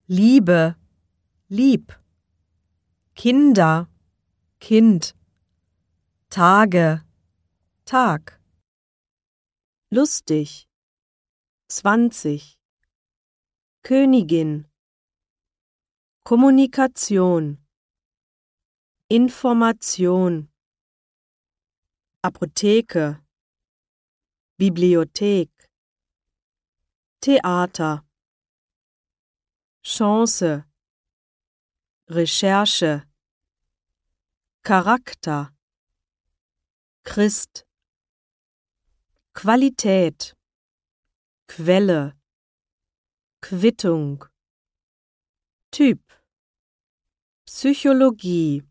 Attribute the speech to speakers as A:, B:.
A: Liebe, lieb. Kinder, Kind. Tage, Tag.
B: Lustig, 20. Königin. Kommunikation. Information. Apotheke. Bibliothek. Theater. Chance. Recherche. Charakter. Christ. Qualität. Quelle. Quittung. Typ. Psychologie.